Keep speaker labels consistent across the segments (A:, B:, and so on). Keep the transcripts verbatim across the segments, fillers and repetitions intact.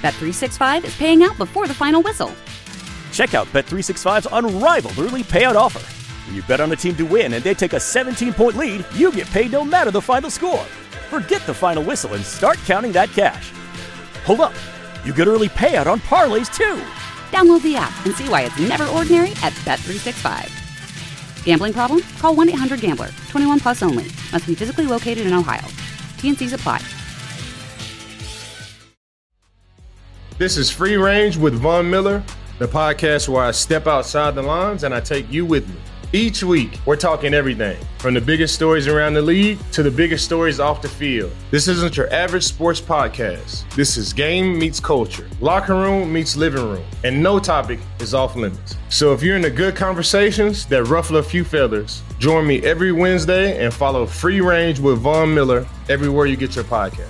A: Bet three sixty-five is paying out before the final whistle.
B: Check out Bet three sixty-five's unrivaled early payout offer. When you bet on a team to win and they take a seventeen-point lead, you get paid no matter the final score. Forget the final whistle and start counting that cash. Hold up. You get early payout on parlays, too.
A: Download the app and see why it's never ordinary at Bet three sixty-five. Gambling problem? Call one eight hundred gambler. twenty-one plus only. Must be physically located in Ohio. T N Cs apply.
C: This is Free Range with Von Miller, the podcast where I step outside the lines and I take you with me. Each week, we're talking everything from the biggest stories around the league to the biggest stories off the field. This isn't your average sports podcast. This is game meets culture, locker room meets living room, and no topic is off limits. So if you're into good conversations that ruffle a few feathers, join me every Wednesday and follow Free Range with Von Miller everywhere you get your podcast.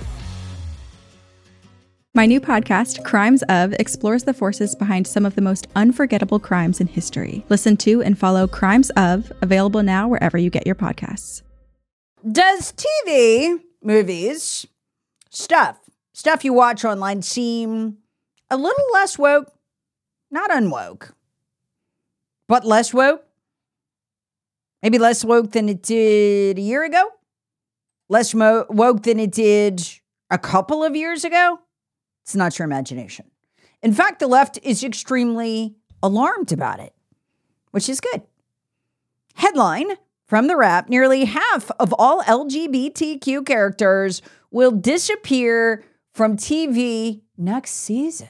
D: My new podcast, Crimes Of, explores the forces behind some of the most unforgettable crimes in history. Listen to and follow Crimes Of, available now wherever you get your podcasts.
E: Does T V, movies, stuff, stuff you watch online seem a little less woke? Not unwoke, but less woke? Maybe less woke than it did a year ago? Less mo- woke than it did a couple of years ago? It's not your imagination. In fact, the left is extremely alarmed about it, which is good. Headline from The Wrap: nearly half of all L G B T Q characters will disappear from T V next season.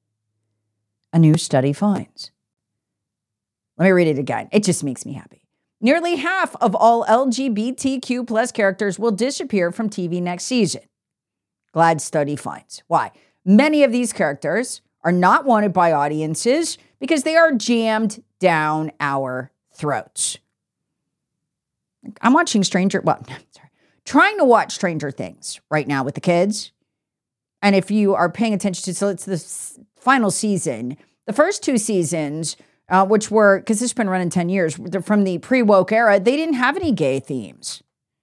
E: A new study finds. Let me read it again. It just makes me happy. Nearly half of all L G B T Q plus characters will disappear from T V next season. Glad study finds. Why? Many of these characters are not wanted by audiences because they are jammed down our throats. I'm watching Stranger, well, sorry, trying to watch Stranger Things right now with the kids. And if you are paying attention to, so it's the s- final season, the first two seasons, uh, which were, because this has been running ten years, from the pre-woke era, they didn't have any gay themes.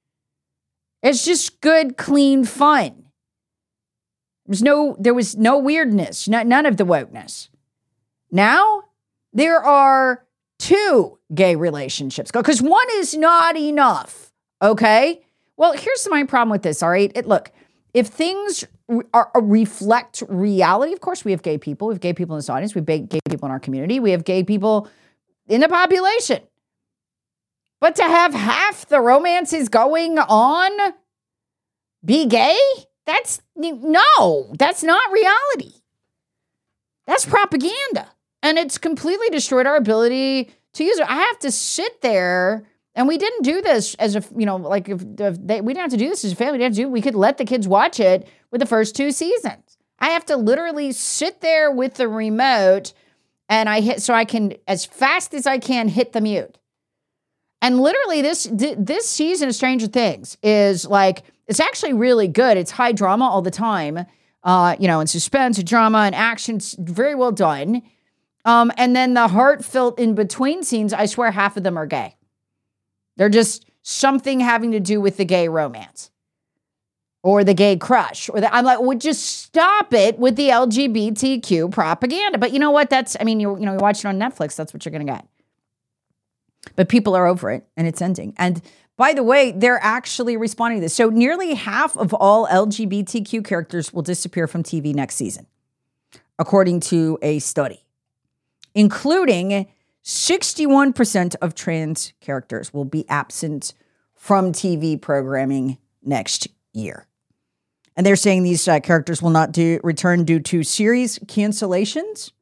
E: It's just good, clean fun. There was no, there was no weirdness, no, none of the wokeness. Now, there are two gay relationships, because one is not enough, okay? Well, here's my problem with this, all right? It, look, if things re- are, are reflect reality, of course we have gay people. We have gay people in this audience. We have gay people in our community. We have gay people in the population. But to have half the romances going on be gay? That's, no, that's not reality. That's propaganda. And it's completely destroyed our ability to use it. I have to sit there, and we didn't do this as a, you know, like if, if they, we didn't have to do this as a family. We didn't have to do, we could let the kids watch it with the first two seasons. I have to literally sit there with the remote, and I hit, so I can, as fast as I can, hit the mute. And literally this, this season of Stranger Things is like, it's actually really good. It's high drama all the time, uh, you know, and suspense and drama and action. It's very well done. Um, and then the heartfelt in between scenes, I swear half of them are gay. They're just something having to do with the gay romance or the gay crush. Or the, I'm like, well, just stop it with the L G B T Q propaganda. But you know what? That's, I mean, you you know, you watch it on Netflix. That's what you're going to get. But people are over it, and it's ending. And by the way, they're actually responding to this. So nearly half of all L G B T Q characters will disappear from T V next season, according to a study, including sixty-one percent of trans characters will be absent from T V programming next year. And they're saying these uh, characters will not do, return due to series cancellations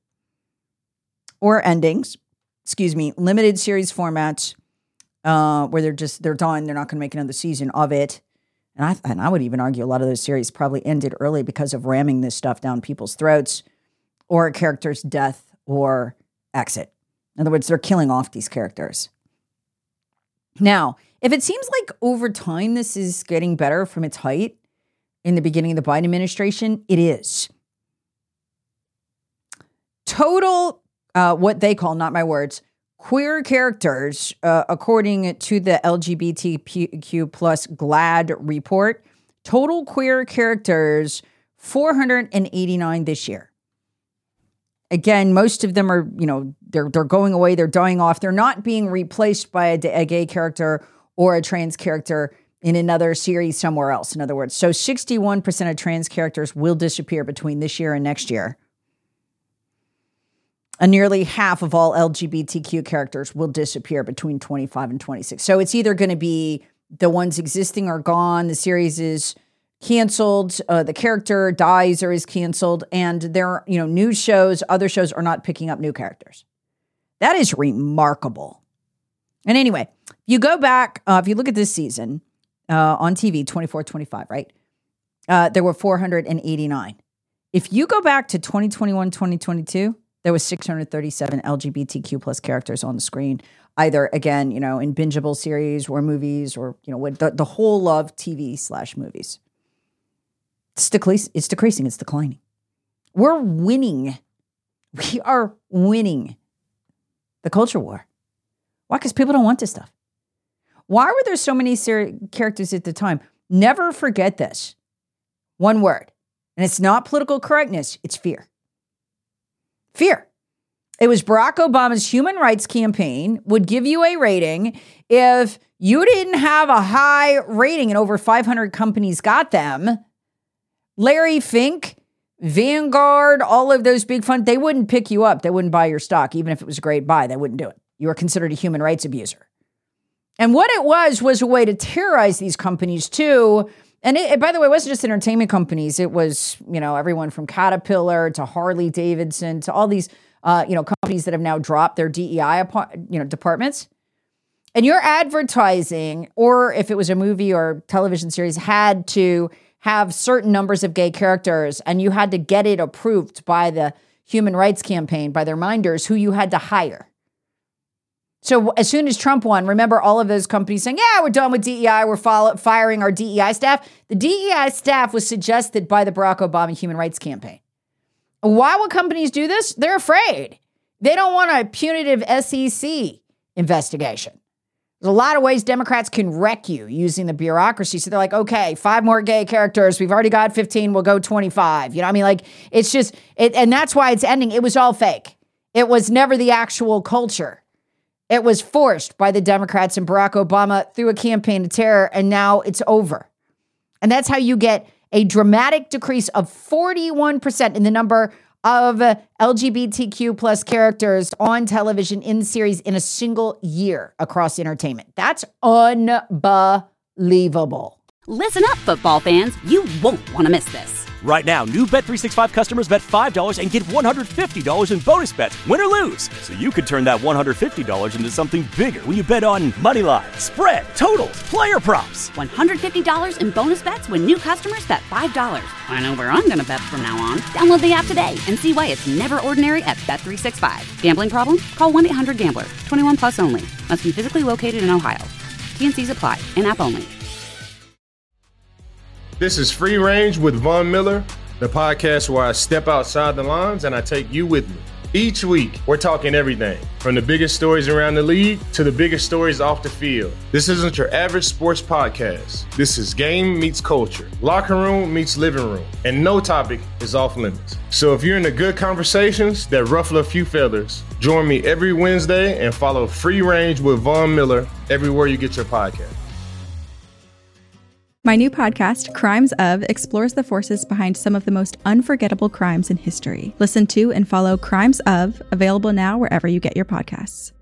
E: or endings. Excuse me, limited series formats uh, where they're just, they're done. They're not going to make another season of it. And I, and I would even argue a lot of those series probably ended early because of ramming this stuff down people's throats or a character's death or exit. In other words, they're killing off these characters. Now, if it seems like over time this is getting better from its height in the beginning of the Biden administration, it is. Total Uh, what they call, not my words, queer characters, uh, according to the L G B T Q plus GLAAD report, total queer characters, four hundred eighty-nine this year. again, most of them are, you know, they're they're going away, they're dying off. They're not being replaced by a, a gay character or a trans character in another series somewhere else, in other words. So sixty-one percent of trans characters will disappear between this year and next year. And nearly half of all L G B T Q characters will disappear between twenty-five and twenty-six. So it's either going to be the ones existing are gone, the series is canceled, uh, the character dies or is canceled, and there, you know, new shows, other shows are not picking up new characters. That is remarkable. And anyway, you go back, uh, if you look at this season uh, on T V, twenty-four twenty-five, right? Uh, there were four hundred eighty-nine. If you go back to twenty twenty-one twenty twenty-two, there was six hundred thirty-seven L G B T Q plus characters on the screen, either, again, you know, in bingeable series or movies or, you know, the, the whole of T V slash movies. It's, decrease, it's decreasing. It's declining. We're winning. We are winning the culture war. Why? Because people don't want this stuff. Why were there so many ser- characters at the time? Never forget this. One word. And it's not political correctness. It's fear. Fear. It was Barack Obama's human rights campaign would give you a rating. If you didn't have a high rating and over five hundred companies got them, Larry Fink, Vanguard, all of those big funds, they wouldn't pick you up. They wouldn't buy your stock. Even if it was a great buy, they wouldn't do it. You were considered a human rights abuser. And what it was, was a way to terrorize these companies too. And it, by the way, it wasn't just entertainment companies. It was, you know, everyone from Caterpillar to Harley Davidson to all these, uh, you know, companies that have now dropped their D E I, you know, departments. And your advertising, or if it was a movie or television series, had to have certain numbers of gay characters, and you had to get it approved by the Human Rights Campaign, by their minders, who you had to hire. So as soon as Trump won, remember all of those companies saying, yeah, we're done with D E I. We're follow- firing our D E I staff. The D E I staff was suggested by the Barack Obama Human Rights Campaign. Why would companies do this? They're afraid. They don't want a punitive S E C investigation. There's a lot of ways Democrats can wreck you using the bureaucracy. So they're like, okay, five more gay characters. We've already got fifteen. We'll go twenty-five. You know what I mean? Like, it's just, it, and that's why it's ending. It was all fake. It was never the actual culture. It was forced by the Democrats and Barack Obama through a campaign of terror, and now it's over. And that's how you get a dramatic decrease of forty-one percent in the number of L G B T Q plus characters on television in series in a single year across entertainment. That's unbelievable.
A: Listen up, football fans. You won't want to miss this.
B: Right now, new Bet three sixty-five customers bet five dollars and get one hundred fifty dollars in bonus bets, win or lose. So you could turn that one hundred fifty dollars into something bigger when you bet on money line, spread, totals, player props.
A: one hundred fifty dollars in bonus bets when new customers bet five dollars. I know where I'm going to bet from now on. Download the app today and see why it's never ordinary at Bet three sixty-five. Gambling problem? Call one eight hundred gambler. twenty-one plus only. Must be physically located in Ohio. T N Cs apply. In-app only.
C: This is Free Range with Von Miller, the podcast where I step outside the lines and I take you with me. Each week, we're talking everything from the biggest stories around the league to the biggest stories off the field. This isn't your average sports podcast. This is game meets culture, locker room meets living room, and no topic is off limits. So if you're into good conversations that ruffle a few feathers, join me every Wednesday and follow Free Range with Von Miller everywhere you get your podcast.
D: My new podcast, Crimes Of, explores the forces behind some of the most unforgettable crimes in history. Listen to and follow Crimes Of, available now wherever you get your podcasts.